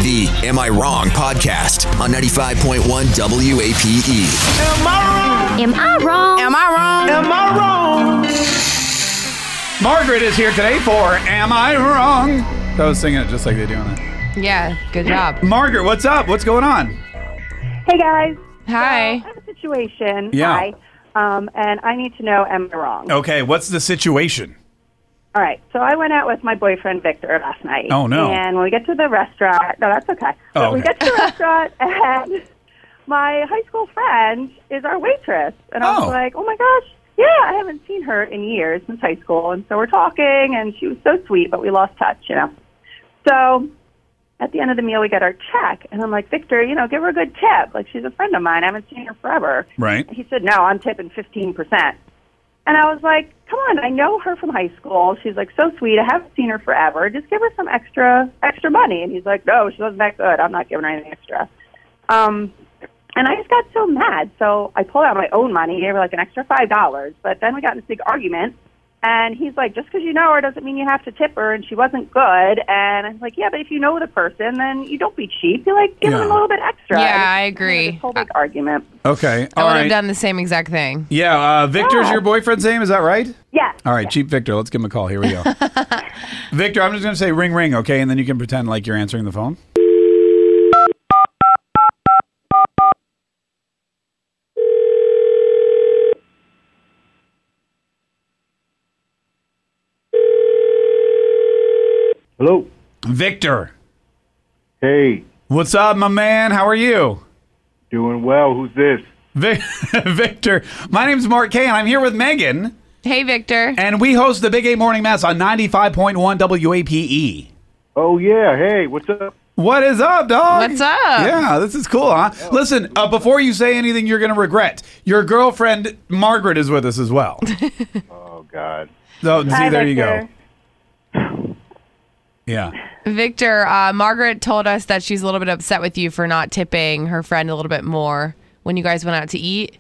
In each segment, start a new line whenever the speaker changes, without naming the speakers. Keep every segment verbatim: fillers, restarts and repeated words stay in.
The Am I Wrong podcast on ninety-five point one W A P E.
Am I wrong?
Am I wrong?
Am I wrong? Am I wrong? Margaret is here today for Am I Wrong? I was singing it just like they do on it.
Yeah, good job.
Margaret, what's up? What's going on?
Hey, guys.
Hi.
So I have a situation.
Yeah.
Hi. Um, and I need to know, am I wrong?
Okay, what's the situation?
All right. So I went out with my boyfriend, Victor, last night.
Oh, no.
And when we get to the restaurant, no, that's okay. But
Oh,
we
okay.
get to the restaurant, and my high school friend is our waitress. And I was
Oh.
like, oh, my gosh. Yeah, I haven't seen her in years since high school. And so we're talking, and she was so sweet, but we lost touch, you know. So at the end of the meal, we get our check. And I'm like, Victor, you know, give her a good tip. Like, she's a friend of mine. I haven't seen her forever.
Right.
And he said, no, I'm tipping fifteen percent. And I was like, come on, I know her from high school. She's, like, so sweet. I haven't seen her forever. Just give her some extra extra money. And he's like, no, she wasn't that good. I'm not giving her anything extra. Um, and I just got so mad. So I pulled out my own money, gave her, like, an extra five dollars. But then we got in this big argument. And he's like, just because you know her doesn't mean you have to tip her, and she wasn't good. And I'm like, yeah, but if you know the person, then you don't be cheap. You, like, give
Yeah.
them a little bit extra.
Yeah,
And
I
it's
agree.
This whole big argument.
Okay,
I
all
would
right.
have done the same exact thing.
Yeah, uh, Victor's
Yeah.
your boyfriend's name, is that right?
Yeah.
All right, Cheap Victor. Let's give him a call. Here we go. Victor, I'm just going to say ring, ring, okay? And then you can pretend like you're answering the phone.
Hello.
Victor,
Hey,
what's up, my man? How are you?
doing well. Who's this?
Vic- Victor, my name's Mark Kay, and I'm here with Megan,
Hey, Victor.
and we host the Big A Morning Mess on ninety-five point one W A P E.
Oh, yeah. Hey, what's up?
What is up, dog?
What's up?
Yeah, this is cool, huh? Listen, uh, before you say anything you're going to regret, your girlfriend, Margaret, is with us as well.
Oh, God.
So, see,
Hi,
there you
Victor.
go. Yeah.
Victor, uh, Margaret told us that she's a little bit upset with you for not tipping her friend a little bit more when you guys went out to eat.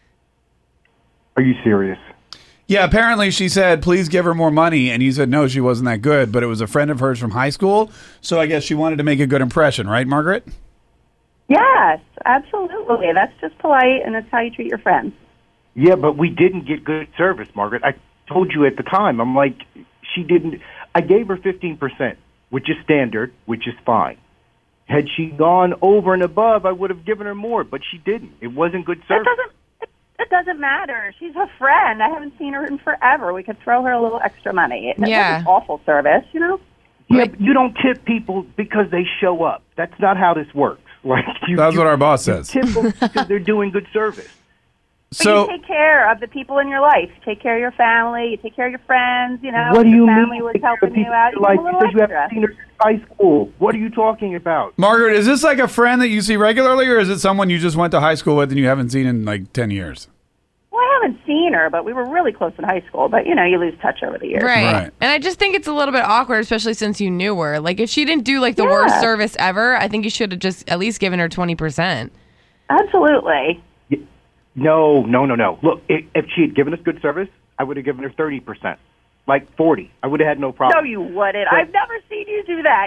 Are you serious?
Yeah, apparently she said, please give her more money, and you said, no, she wasn't that good, but it was a friend of hers from high school, so I guess she wanted to make a good impression, right, Margaret?
Yes, absolutely. That's just polite, and that's how you treat your friends.
Yeah, but we didn't get good service, Margaret. I told you at the time. I'm like, she didn't. I gave her fifteen percent, which is standard, which is fine. Had she gone over and above, I would have given her more, but she didn't. It wasn't good
It
service.
doesn't. It, it doesn't matter. She's a friend. I haven't seen her in forever. We could throw her a little extra money. It,
Yeah.
It wasn't awful service, you know.
Yeah, but you don't tip people because they show up. That's not how this works. Like you,
That's
you,
what our boss
you
says.
tip them because they're doing good service.
But
So,
you take care of the people in your life. You take care of your family. You take care of your friends. You know,
What do
if
you
your family
mean?
was
take care of
helping you
people
out.
in
You
your
give them a
life
little
because you
extra.
haven't seen her since high school. What are you talking about?
Margaret, is this like a friend that you see regularly, or is it someone you just went to high school with and you haven't seen in like ten years?
Well, I haven't seen her, but we were really close in high school. But you know, you lose touch over the years.
Right.
Right.
And I just think it's a little bit awkward, especially since you knew her. Like, if she didn't do, like, the
Yeah.
worst service ever, I think you should have just at least given her twenty percent.
Absolutely.
No, no, no, no. Look, if, if she had given us good service, I would have given her thirty percent, like forty. I would have had no
No,
problem.
you wouldn't. I've never seen you do that.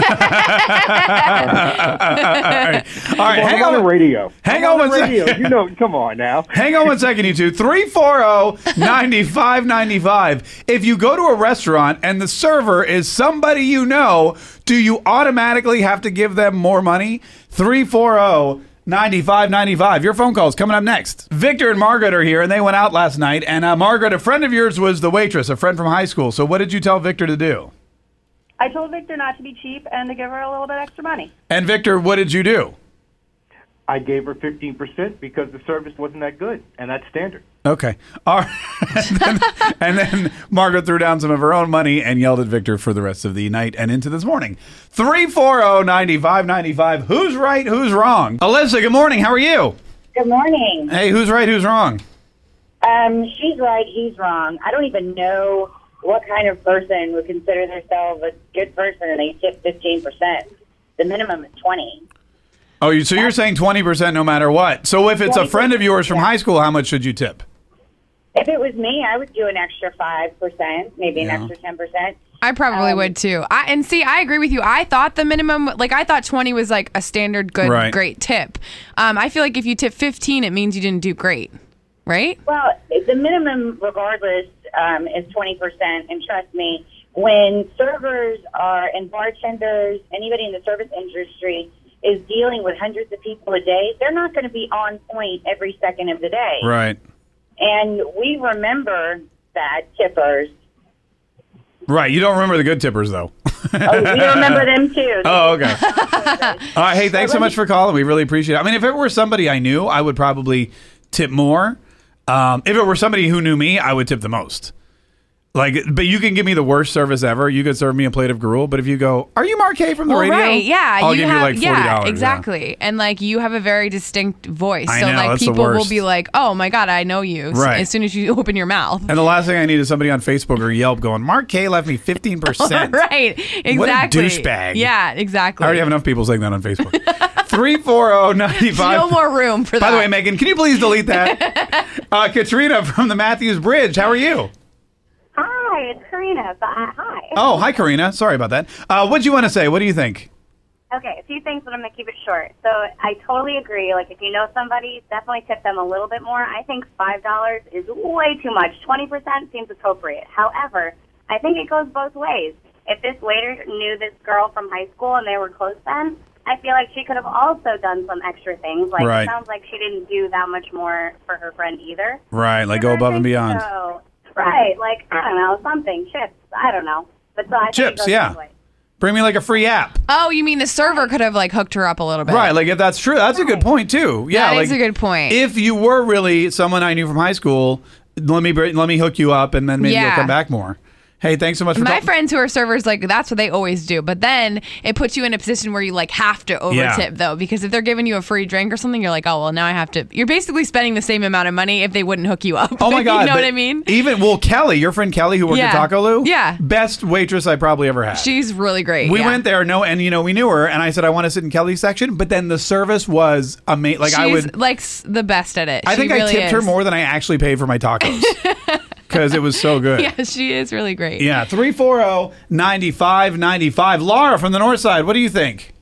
All right, All right,
Well,
hang
I'm on the
on.
radio.
Hang
I'm
on
on
one
the
sec-
radio. You know, come on now.
Hang on one second, you two. three four zero, nine five nine five. If you go to a restaurant and the server is somebody you know, do you automatically have to give them more money? three four zero, nine five nine five. Your phone call is coming up next. Victor and Margaret are here, and they went out last night. And uh, Margaret, a friend of yours was the waitress, a friend from high school. So what did you tell Victor to do?
I told Victor not to be cheap and to give her a little bit extra money.
And Victor, what did you do?
I gave her fifteen percent because the service wasn't that good, and that's standard.
Okay. All right. and, then, and then Margaret threw down some of her own money and yelled at Victor for the rest of the night and into this morning. three four zero, nine five nine five. Who's right? Who's wrong? Alyssa, good morning. How are you?
Good morning.
Hey, who's right? Who's wrong?
Um, she's right, he's wrong. I don't even know what kind of person would consider themselves a good person and they tip fifteen percent. The minimum is twenty.
Oh, you, so you're saying twenty percent no matter what. So if it's a friend of yours from
Yeah.
high school, how much should you tip?
If it was me, I would do an extra five percent, maybe
Yeah.
an extra ten percent.
I probably
Um,
would too. I and see, I agree with you. I thought the minimum, like I thought twenty was like a standard good,
Right.
great tip. Um, I feel like if you tip fifteen, it means you didn't do great, right?
Well, the minimum, regardless, um, is twenty percent. And trust me, when servers are and bartenders, anybody in the service industry is dealing with hundreds of people a day, they're not going to be on point every second of the day.
Right.
And we remember that tippers.
Right. You don't remember the good tippers, though.
Oh, we remember them too.
Oh, okay. All right. Hey, thanks so much for calling. We really appreciate it. I mean, if it were somebody I knew, I would probably tip more. Um, if it were somebody who knew me, I would tip the most. Like, but you can give me the worst service ever. You could serve me a plate of gruel, but if you go, "Are you Mark K from the
Well,
radio?"
right, yeah.
I'll
you
give
have,
you like forty dollars.
yeah, exactly. And like you have a very distinct voice,
I
so
know,
like
that's the
people will
worst.
be like, "Oh my god, I know you!" s-
Right.
As soon as you open your mouth.
And the last thing I need is somebody on Facebook or Yelp going, "Mark K left me fifteen percent."
Right, exactly.
What a douchebag.
Yeah, exactly.
I already have enough people saying that on Facebook. three four zero nine five.
No more room for that.
By the way, Megan, can you please delete that? uh, Katrina from the Matthews Bridge. How are you?
Hi, it's Karina. So, uh, hi.
Oh, hi, Karina. Sorry about that. Uh, what do you want to say? What do you think?
Okay, a few things, but I'm going to keep it short. So I totally agree. Like, if you know somebody, definitely tip them a little bit more. I think five dollars is way too much. twenty percent seems appropriate. However, I think it goes both ways. If this waiter knew this girl from high school and they were close then, I feel like she could have also done some extra things. Like,
Right.
it sounds like she didn't do that much more for her friend either.
Right, like go
I
above and
think
beyond.
So, right, like, I don't know, something, chips, I don't know. But so I think it
Chips,
goes
yeah.
both ways.
Bring me like a free app.
Oh, you mean the server could have like hooked her up a little bit?
Right, like if that's true, that's a good point too. Yeah,
That
like
is a good point.
If you were really someone I knew from high school, let me br- let me hook you up, and then maybe you'll
Yeah.
come back more. Hey, thanks so much for
My
talking.
friends who are servers, like that's what they always do. But then it puts you in a position where you like have to over
Yeah.
tip though, because if they're giving you a free drink or something, you're like, oh well, now I have to. You're basically spending the same amount of money if they wouldn't hook you up.
Oh my god!
you know
but
what I mean?
Even well, Kelly, your friend Kelly, who worked
Yeah.
at Taco Lu,
Yeah.
best waitress I probably ever had.
She's really great.
we
yeah.
went there, no, and you know we knew her, and I said I want to sit in Kelly's section, but then the service was amazing. Like
She's
I would,
like s- the best at it.
I
She
think I
really
tipped her
is.
more than I actually paid for my tacos because it was so good.
Yeah, she is really great.
Yeah, three four zero, nine five nine five. Laura from the north side, what do you think?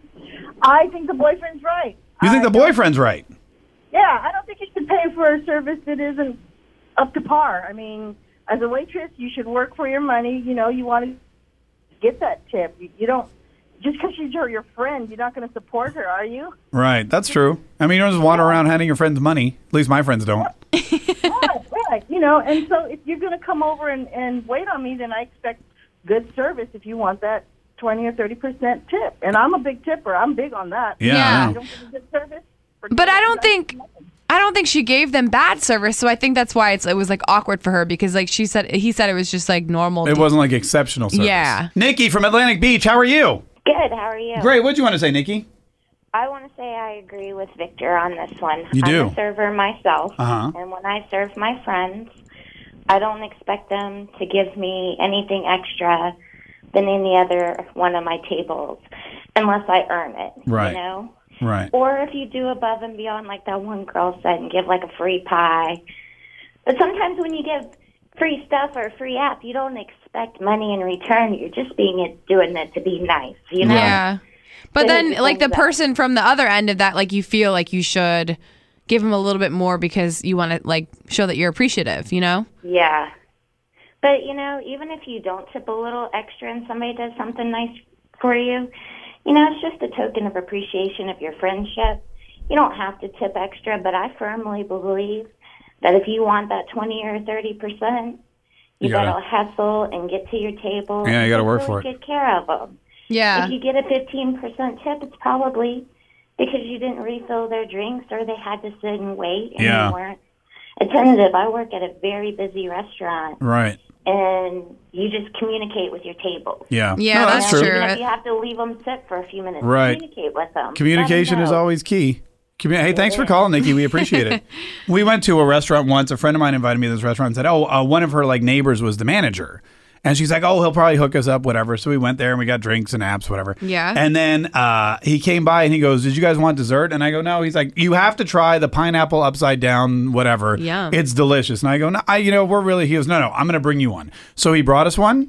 I think the boyfriend's right.
You think
I
the boyfriend's right?
Yeah, I don't think you should pay for a service that isn't up to par. I mean, as a waitress, you should work for your money. You know, you want to get that tip. You, you don't, just because she's your, your friend, you're not going to support her, are you?
Right, that's true. I mean, you don't just wander around handing your friends money. At least my friends don't.
right, right. You know, and so if you're going to come over and, and wait on me, then I expect good service if you want that twenty or thirty percent tip. And I'm a big tipper. I'm big on that.
Yeah,
Yeah.
I
You
know.
don't get a good service.
But I don't think I don't think she gave them bad service, so I think that's why it's it was like awkward for her because like she said he said it was just like normal.
It wasn't like exceptional service.
Yeah.
Nikki from Atlantic Beach, how are you?
Good. How are you?
Great. What'd you want to say, Nikki?
I want to say I agree with Victor on this one.
You do?
I'm a server myself,
Uh-huh.
and when I serve my friends, I don't expect them to give me anything extra than any other one of my tables, unless I earn it.
Right.
You know.
Right.
Or if you do above and beyond, like that one girl said, and give like a free pie. But sometimes when you give free stuff or a free app, you don't expect money in return. You're just being it, doing it to be nice, you know?
Yeah. But
Then
then
it
like the
becomes that.
person from the other end of that, like you feel like you should give them a little bit more because you want to like show that you're appreciative, you know?
Yeah. But, you know, even if you don't tip a little extra and somebody does something nice for you, you know, it's just a token of appreciation of your friendship. You don't have to tip extra, but I firmly believe that if you want that twenty or thirty percent, you,
You gotta-
gotta, hustle and get to your table.
Yeah, you gotta
and
work
really
for it.
Take care of them.
Yeah.
If you get a fifteen percent tip, it's probably because you didn't refill their drinks or they had to sit and wait and
Yeah.
you weren't attentive. I work at a very busy restaurant,
Right.
and you just communicate with your table.
Yeah.
Yeah,
No,
that's
true.
true.
Even if you have to leave them sit for a few minutes,
Right.
communicate with them.
Communication
Let
is
them know.
always key. Commu- hey, thanks for calling, Nikki. We appreciate it. We went to a restaurant once. A friend of mine invited me to this restaurant and said, oh, uh, one of her like neighbors was the manager. And she's like, oh, he'll probably hook us up, whatever. So we went there and we got drinks and apps, whatever.
Yeah.
And then uh, he came by and he goes, did you guys want dessert? And I go, no. He's like, you have to try the pineapple upside down, whatever.
Yum.
It's delicious. And I go, no, I, you know, we're really, he goes, no, no, I'm going to bring you one. So he brought us one.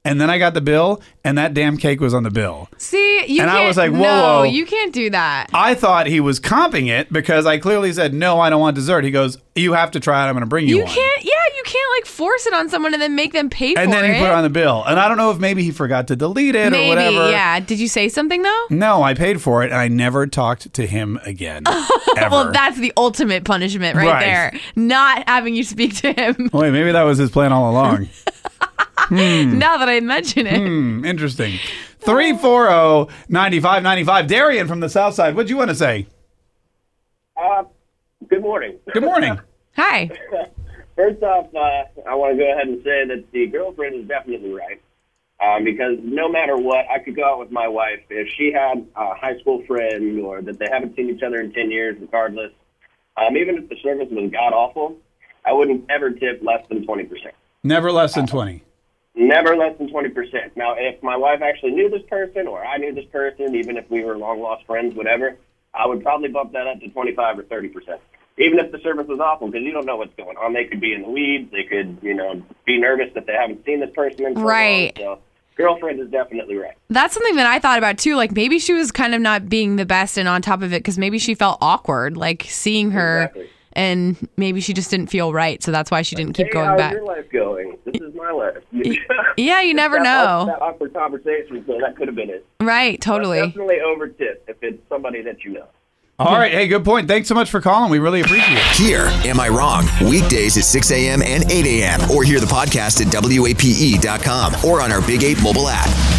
and then I got the bill, and that damn cake was on the bill.
See, you
and
can't.
I was like, whoa,
no,
whoa.
you can't do that.
I thought he was comping it because I clearly said, no, I don't want dessert. He goes, you have to try it. I'm going to bring you,
You
one.
can't. Yeah, you can't like force it on someone and then make them pay
And
for it.
then he put it on the bill. And I don't know if maybe he forgot to delete it
Maybe,
or whatever.
yeah. Did you say something though?
No, I paid for it, and I never talked to him again. Ever.
Well, that's the ultimate punishment right,
Right.
there. Not having you speak to him.
Wait, maybe that was his plan all along. hmm.
Now that I mention it.
Hmm, interesting. three four zero, nine five nine five. Darian from the South Side, what'd you want to say?
Uh, good morning.
Good morning.
Hi.
First off, uh, I want to go ahead and say that the girlfriend is definitely right. Um, because no matter what, I could go out with my wife. If she had a high school friend or that they haven't seen each other in ten years, regardless, um, even if the service was god-awful, I wouldn't ever tip less than twenty percent.
Never less than twenty.
Never less than twenty percent. Now, if my wife actually knew this person or I knew this person, even if we were long-lost friends, whatever, I would probably bump that up to twenty-five or thirty percent. Even if the service was awful, because you don't know what's going on. They could be in the weeds. They could, you know, be nervous that they haven't seen this person in so
Right.
long. So, girlfriend is definitely right.
That's something that I thought about too. Like maybe she was kind of not being the best and on top of it because maybe she felt awkward, like seeing her,
Exactly.
and maybe she just didn't feel right. So that's why she didn't keep
Hey,
going
how's
back.
your life going? This is my life.
Yeah, you never
that,
know.
That awkward conversation, so that could have been it.
Right, totally.
But definitely over tip if it's somebody that you know.
All right. Hey, good point. Thanks so much for calling. We really appreciate it.
Here, Am I Wrong? Weekdays at six a.m. and eight a.m. Or hear the podcast at W A P E dot com or on our Big eight mobile app.